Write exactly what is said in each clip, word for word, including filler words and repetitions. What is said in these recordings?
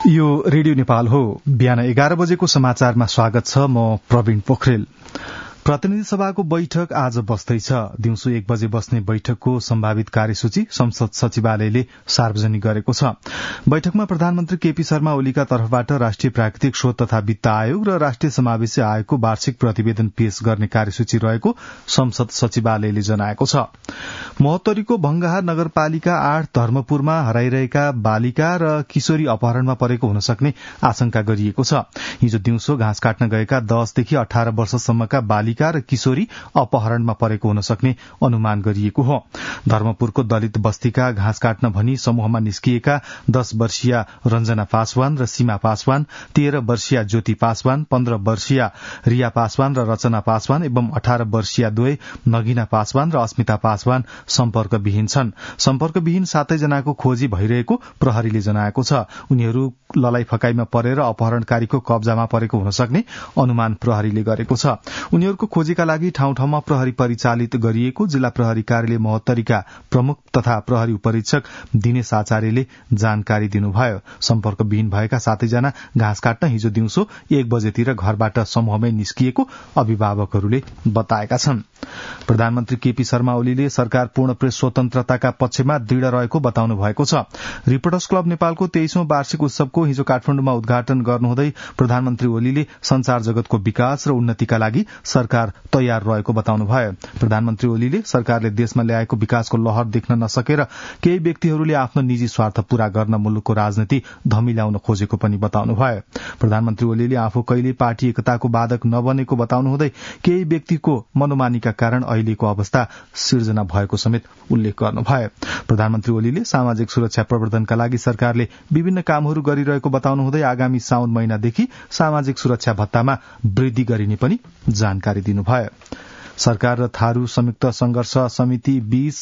यो रेडियो नेपाल हो। बिहान एघार बजेको समाचारमा स्वागत छ। म प्रवीण पोखरेल। प्रतिनिधि सभाको बैठक आज बस्दैछ। दिउँसो एक बजे बस्ने बैठकको सम्भावित कार्यसूची संसद सचिवालयले सार्वजनिक गरेको छ। बैठकमा प्रधानमन्त्री केपी शर्मा ओलीका तर्फबाट राष्ट्रिय प्राकृतिक स्रोत तथा वित्त आयोग र राष्ट्रिय समावेशी आयोगको वार्षिक प्रतिवेदन पेश गर्ने कार्यसूची रहेको संसद सचिवालयले जनाएको छ। महोत्तरीको भंगाहार नगरपालिका आठ धर्मपुरमा हराइरहेका बालिका र किशोरी अपहरणमा परेको हुन सक्ने आशंका गरिएको छ। हिजो दिउँसो घाँस काट्न गएका दसदेखि अठार वर्षसम्मका बालिका र किशोरी अपहरणमा परेको हुन सक्ने अनुमान गरिएको हो। धर्मपुरको दलित बस्तीका घाँस काट्न भनी समूहमा निस्किएका दश वर्षीय रञ्जना पासवान र सीमा पासवान, तेह्र वर्षीय ज्योति पासवान, पन्ध्र वर्षीय रिया पासवान र रचना पासवान एवं अठार वर्षीय दुवै नगिना पासवान र अस्मिता पासवान सम्पर्कविहीन छन्। सम्पर्कविहीन सातैजनाको खोजी भइरहेको प्रहरीले जनाएको छ। उनीहरू ललाई फकाईमा परेर अपहरणकारीको कब्जामा परेको हुन सक्ने अनुमान प्रहरीले गरेको छ। उनीहरूको खोजीका लागि ठाउँ ठाउँमा प्रहरी परिचालित गरिएको जिल्ला प्रहरी कार्यालय महोत्तरीका प्रमुख तथा प्रहरी उपरीक्षक दिनेश आचार्यले जानकारी दिनुभयो। सम्पर्कविहीन भएका सातैजना घाँस काट्न हिजो दिउँसो एक बजेतिर घरबाट समूहमै निस्किएको अभिभावकहरूले बताएका छन्। प्रधानमन्त्री केपी शर्मा ओलीले सरकार पूर्ण प्रेस स्वतन्त्रताका पक्षमा दृढ़ रहेको बताउनु भएको छ। रिपोर्टर्स क्लब नेपालको तेइसौं वार्षिक उत्सवको हिजो काठमाडौँमा उद्घाटन गर्नुहुँदै प्रधानमन्त्री ओलीले संचार जगतको विकास र उन्नतिका लागि सरकार तयार रहेको बताउनुभयो। प्रधानमन्त्री ओलीले सरकारले देशमा ल्याएको विकासको लहर देख्न नसकेर केही व्यक्तिहरूले आफ्नो निजी स्वार्थ पूरा गर्न मुलुकको राजनीति धमिल्याउन खोजेको पनि बताउनुभयो। प्रधानमन्त्री ओलीले आफू कहिले पार्टी एकताको बाधक नबनेको बताउनुहुँदै केही व्यक्तिको मनोमानीका कारण अहिलेको अवस्था सिर्जना भएको समेत उल्लेख गर्नुभयो। प्रधानमन्त्री ओलीले सामाजिक सुरक्षा प्रवर्धनका लागि सरकारले विभिन्न कामहरू गरिरहेको बताउनुहुँदै आगामी साउन महिनादेखि सामाजिक सुरक्षा भत्तामा वृद्धि गरिने पनि जानकारी दिनुभयो। सरकार र थारू संयुक्त संघर्ष समिति बीच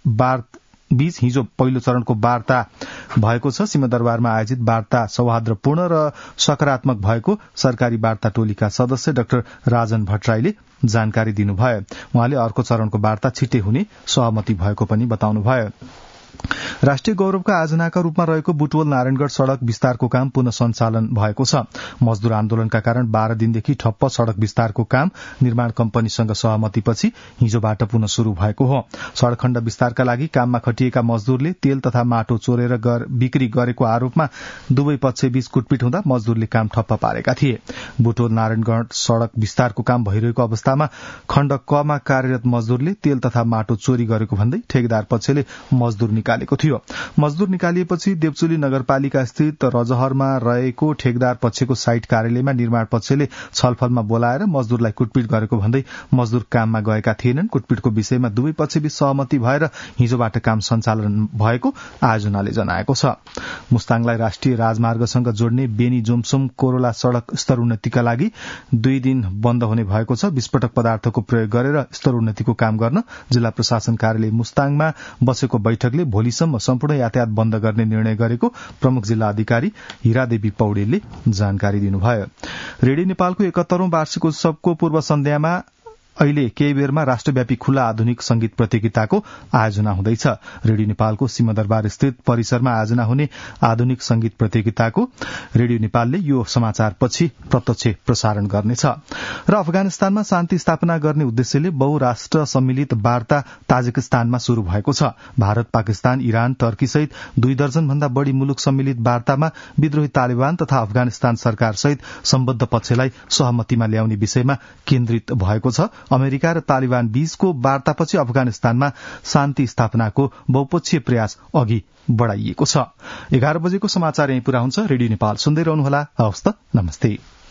बीच हिजो पहिलो चरणको वार्ता भएको छ। सिंहदरबारमा आयोजित वार्ता सौहार्दपूर्ण र सकारात्मक भएको सरकारी वार्ता टोलीका सदस्य डाक्टर राजन भट्टराईले जानकारी दिनुभयो। उहाँले अर्को चरणको वार्ता छिट्टै हुने सहमति भएको पनि बताउनुभयो। राष्ट्रिय गौरवका आयोजनाका रूपमा रहेको बुटवल नारायणगढ़ सड़क विस्तारको काम पुनः सञ्चालन भएको छ। मजदूर आन्दोलनका कारण बाह्र दिनदेखि ठप्प सड़क विस्तारको काम निर्माण कम्पनीसँग सहमतिपछि हिजोबाट पुनः शुरू भएको हो। सड़क खण्ड विस्तारका लागि काममा खटिएका मजदूरले तेल तथा माटो चोरेर बिक्री गरेको आरोपमा दुवै पक्षबीच कुटपिट हुँदा मजदूरले काम ठप्प पारेका थिए। बुटवल नारायणगढ़ सड़क विस्तारको काम भइरहेको अवस्थामा खण्ड कमा कार्यरत मजदूरले तेल तथा माटो चोरी गरेको भन्दै ठेकेदार पक्षले मजदूर निकालेको थियो। मजदूर निकालिएपछि देवचुली नगरपालिका स्थित रजहरमा रहेको ठेकेदार पक्षको साइट कार्यालयमा निर्माण पक्षले छलफलमा बोलाएर मजदूरलाई कुटपिट गरेको भन्दै मजदूर काममा गएका थिएनन्। कुटपिटको विषयमा दुवै पक्षबीच सहमति भएर हिजोबाट काम सञ्चालन भएको आयोजनाले जनाएको छ। मुस्ताङलाई राष्ट्रिय राजमार्गसँग जोड्ने बेनी जोमसोम कोरोला सड़क स्तर उन्नतिका लागि दुई दिन बन्द हुने भएको छ। विस्फोटक पदार्थको प्रयोग गरेर स्तर उन्नतिको काम गर्न जिल्ला प्रशासन कार्यालय मुस्ताङमा बसेको बैठकले भोलिसम्म सम्पूर्ण यातायात बन्द गर्ने निर्णय गरेको प्रमुख जिल्ला अधिकारी हिरादेवी पौडेलले जानकारी दिनुभयो। रेडियो नेपालको एकहत्तरौं वार्षिक उत्सवको पूर्व सन्ध्यामा अहिले केही बेरमा राष्ट्रव्यापी खुला आधुनिक संगीत प्रतियोगिताको आयोजना हुँदैछ। रेडियो नेपालको सिंहदरबार स्थित परिसरमा आयोजना हुने आधुनिक संगीत प्रतियोगिताको रेडियो नेपालले यो समाचारपछि प्रत्यक्ष प्रसारण गर्नेछ। र अफगानिस्तानमा शान्ति स्थापना गर्ने उद्देश्यले बहुराष्ट्र सम्मिलित वार्ता ताजिकिस्तानमा शुरू भएको छ। भारत, पाकिस्तान, इरान, टर्की सहित दुई दर्जन भन्दा बढ़ी मुलुक सम्मिलित वार्तामा विद्रोही तालिबान तथा अफगानिस्तान सरकार सहित सम्बद्ध पक्षलाई सहमतिमा ल्याउने विषयमा केन्द्रित भएको छ। अमेरिका र तालिबान बीचको वार्तापछि अफगानिस्तानमा शान्ति स्थापनाको बहुपक्षीय प्रयास अघि बढ़ाइएको छ। एघार बजेको समाचार यही पूरा हुन्छ। रेडियो नेपाल सुन्दै रहनुहोला। हवस् त, नमस्ते।